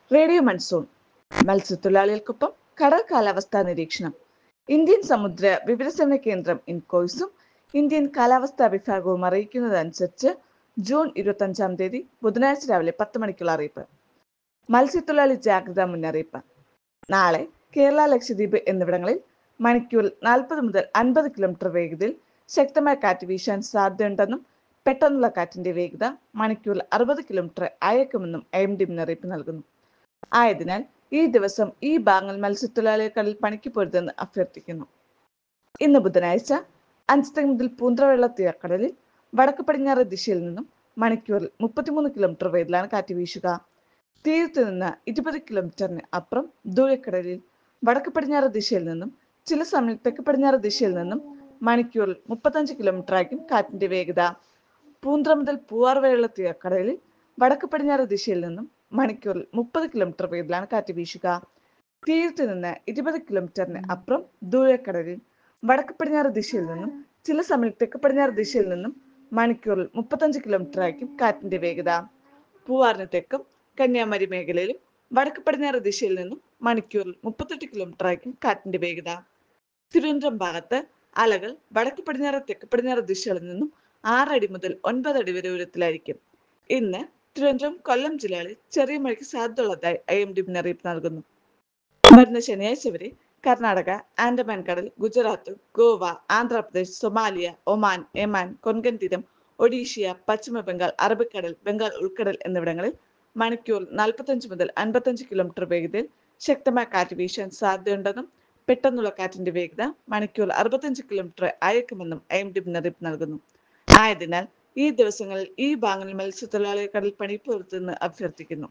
Radio monsoon മത്സ്യത്തൊഴിലാളികൾക്കൊപ്പം കടൽ കാലാവസ്ഥാ നിരീക്ഷണം. ഇന്ത്യൻ സമുദ്ര വിവരസേവന കേന്ദ്രം ഇൻകോയ്സും ഇന്ത്യൻ കാലാവസ്ഥാ വിഭാഗവും അറിയിക്കുന്നതനുസരിച്ച് ജൂൺ 25 ബുധനാഴ്ച രാവിലെ 10 മണിക്കുള്ള അറിയിപ്പ്. മത്സ്യത്തൊഴിലാളി ജാഗ്രതാ മുന്നറിയിപ്പ്. നാളെ കേരള, ലക്ഷദ്വീപ് എന്നിവിടങ്ങളിൽ മണിക്കൂറിൽ 40 മുതൽ 50 കിലോമീറ്റർ വേഗതയിൽ ശക്തമായ കാറ്റ് വീശാൻ സാധ്യതയുണ്ടെന്നും പെട്ടെന്നുള്ള കാറ്റിന്റെ വേഗത മണിക്കൂറിൽ 60 കിലോമീറ്റർ അയക്കുമെന്നും IMD മുന്നറിയിപ്പ് നൽകുന്നു. ആയതിനാൽ ഈ ദിവസം ഈ ഭാഗങ്ങൾ മത്സ്യത്തൊഴിലാളികൾ കടലിൽ പണിക്ക് പോരുതെന്ന് അഭ്യർത്ഥിക്കുന്നു. ഇന്ന് ബുധനാഴ്ച 5 മുതൽ പൂന്തറവെള്ള തീരക്കടലിൽ വടക്ക് പടിഞ്ഞാറ് ദിശയിൽ നിന്നും മണിക്കൂറിൽ 33 കിലോമീറ്റർ വേഗത്തിലാണ് കാറ്റ് വീശുക. തീരത്ത് നിന്ന് 20 കിലോമീറ്ററിന് അപ്പുറം ദൂരക്കടലിൽ വടക്ക് പടിഞ്ഞാറ് ദിശയിൽ നിന്നും ചില സമയം തെക്ക് പടിഞ്ഞാറ് ദിശയിൽ നിന്നും മണിക്കൂറിൽ 35 കിലോമീറ്റർ ആയിരിക്കും കാറ്റിന്റെ വേഗത. പൂന്തറ മുതൽ പൂവാർ വരെയുള്ള തീരക്കടലിൽ വടക്ക് പടിഞ്ഞാറ് ദിശയിൽ നിന്നും മണിക്കൂറിൽ 30 കിലോമീറ്റർ വേഗത്തിലാണ് കാറ്റ് വീശുക. തീരത്ത് നിന്ന് 20 കിലോമീറ്ററിന് അപ്പുറം ദൂരക്കടലിൽ വടക്ക് പടിഞ്ഞാറ് ദിശയിൽ നിന്നും ചില സമയം തെക്ക് പടിഞ്ഞാറ് ദിശയിൽ നിന്നും മണിക്കൂറിൽ 35 കിലോമീറ്റർ ആയിരിക്കും കാറ്റിന്റെ വേഗത. പൂവാറിന് തെക്കും കന്യാകുമാരി മേഖലയിലും വടക്ക് പടിഞ്ഞാറ് ദിശയിൽ നിന്നും മണിക്കൂറിൽ 38 കിലോമീറ്റർ ആയിരിക്കും കാറ്റിന്റെ വേഗത. തിരുവനന്തപുരം ഭാഗത്ത് അലകൾ വടക്ക് പടിഞ്ഞാറ് തെക്ക് പടിഞ്ഞാറ് ദിശകളിൽ നിന്നും 6 അടി മുതൽ 9 അടി വരെ ഉയരത്തിലായിരിക്കും. ഇന്ന് തിരുവനന്തപുരം, കൊല്ലം ജില്ലകളിൽ ചെറിയ മഴയ്ക്ക് സാധ്യതയുള്ളതായി IMD മുന്നറിയിപ്പ് നൽകുന്നു. വരുന്ന ശനിയാഴ്ച വരെ കർണാടക, ആൻഡമാൻ കടൽ, Gujarat, Goa, Andhra Pradesh, Somalia, Oman, Yemen, Konkan തീരം, ഒഡീഷ്യ, പശ്ചിമ ബംഗാൾ, അറബിക്കടൽ, ബംഗാൾ ഉൾക്കടൽ എന്നിവിടങ്ങളിൽ മണിക്കൂറിൽ 45 മുതൽ 55 കിലോമീറ്റർ വേഗതയിൽ ശക്തമായ കാറ്റ് വീശാൻ സാധ്യതയുണ്ടെന്നും പെട്ടെന്നുള്ള കാറ്റിന്റെ വേഗത മണിക്കൂറിൽ 65 കിലോമീറ്റർ അയക്കുമെന്നും IMD മുന്നറിയിപ്പ് നൽകുന്നു. ആയതിനാൽ ഈ ദിവസങ്ങളിൽ ഈ ഭാഗങ്ങളിൽ മത്സ്യത്തൊഴിലാളികൾ കടൽ പണിക്ക് പോരുതെന്ന് അഭ്യർത്ഥിക്കുന്നു.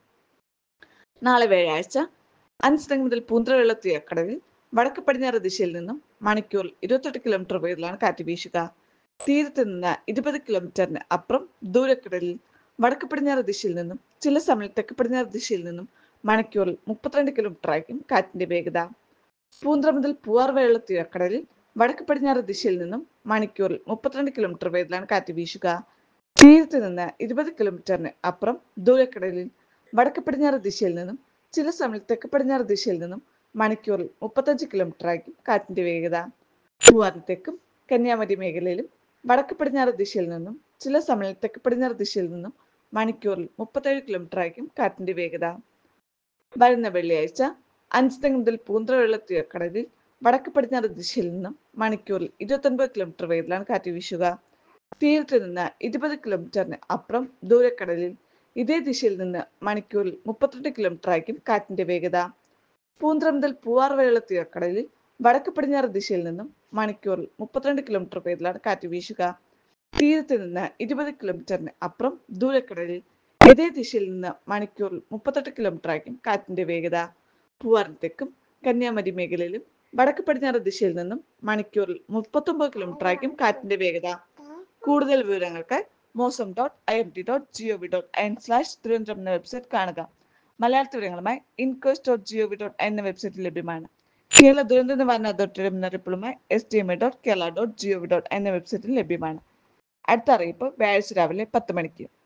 നാളെ വ്യാഴാഴ്ച 5 മുതൽ പൂന്തറവെള്ള തീരക്കടലിൽ വടക്ക് പടിഞ്ഞാറ് ദിശയിൽ നിന്നും മണിക്കൂറിൽ 28 കിലോമീറ്റർ വേഗത്തിലാണ് കാറ്റ് വീശുക. തീരത്ത് നിന്ന് 20 കിലോമീറ്ററിന് അപ്പുറം ദൂരക്കടലിൽ വടക്ക് പടിഞ്ഞാറ് ദിശയിൽ നിന്നും ചില സമയം തെക്ക് പടിഞ്ഞാറ് ദിശയിൽ നിന്നും മണിക്കൂറിൽ 32 കിലോമീറ്റർ ആയിരിക്കും കാറ്റിന്റെ വേഗത. പൂന്തറ മുതൽ പൂവാർ വരെയുള്ള തീരക്കടലിൽ വടക്ക് പടിഞ്ഞാറ് ദിശയിൽ നിന്നും മണിക്കൂറിൽ 32 കിലോമീറ്റർ വേഗത്തിലാണ് കാറ്റ് വീശുക. തീരത്ത് നിന്ന് 20 കിലോമീറ്ററിന് അപ്പുറം ദൂരക്കടലിൽ വടക്ക് പടിഞ്ഞാറ് ദിശയിൽ നിന്നും ചില സമയം തെക്ക് പടിഞ്ഞാറ് ദിശയിൽ നിന്നും മണിക്കൂറിൽ 35 കിലോമീറ്റർ ആയിരിക്കും കാറ്റിന്റെ വേഗത. പൂവാറിന് തെക്കും കന്യാകുമാരി മേഖലയിലും വടക്ക് പടിഞ്ഞാറ് ദിശയിൽ നിന്നും ചില സമയം തെക്ക് പടിഞ്ഞാറ് ദിശയിൽ നിന്നും മണിക്കൂറിൽ 37 കിലോമീറ്റർ ആയിരിക്കും കാറ്റിന്റെ വേഗത. വരുന്ന വെള്ളിയാഴ്ച 5 മുതൽ പൂന്തറവെള്ള തീരക്കടലിൽ വടക്ക് പടിഞ്ഞാറ് ദിശയിൽ നിന്നും മണിക്കൂറിൽ 29 കിലോമീറ്റർ വേഗത്തിലാണ് കാറ്റ് വീശുക. തീരത്ത് നിന്ന് 20 കിലോമീറ്ററിന് അപ്പുറം ദൂരക്കടലിൽ ഇതേ ദിശയിൽ നിന്ന് മണിക്കൂറിൽ 32 കിലോമീറ്റർ ആയിരിക്കും കാറ്റിന്റെ വേഗത. പൂന്തറ മുതൽ പൂവാർ വരെയുള്ള തീരക്കടലിൽ വടക്ക് പടിഞ്ഞാറ് ദിശയിൽ നിന്നും മണിക്കൂറിൽ 32 കിലോമീറ്റർ വേഗത്തിലാണ് കാറ്റ് വീശുക. തീരത്ത് നിന്ന് 20 കിലോമീറ്ററിന് അപ്പുറം ദൂരക്കടലിൽ ഇതേ ദിശയിൽ നിന്ന് മണിക്കൂറിൽ 38 കിലോമീറ്റർ ആയിരിക്കും കാറ്റിന്റെ വേഗത. പൂവാറിന് തെക്കും കന്യാകുമാരി മേഖലയിലും വടക്ക് പടിഞ്ഞാറ് ദിശയിൽ നിന്നും മണിക്കൂറിൽ 39 കിലോമീറ്റർ ആയിരിക്കും കാറ്റിന്റെ വേഗത. കൂടുതൽ വിവരങ്ങൾക്ക് mosam.imt.gov.in/തിരുവനന്തപുരം എന്ന വെബ്സൈറ്റ് കാണുക. മലയാള വിവരങ്ങളുമായി incos.gov.in എന്ന വെബ്സൈറ്റിൽ ലഭ്യമാണ്. കേരള ദുരന്ത നിവാരണ അതോറിറ്റിയുടെ മുന്നറിയിപ്പുകളുമായി sdma.kerala.gov.in എന്ന വെബ്സൈറ്റിൽ ലഭ്യമാണ്. അടുത്ത അറിയിപ്പ് വ്യാഴാഴ്ച രാവിലെ 10 മണിക്ക്.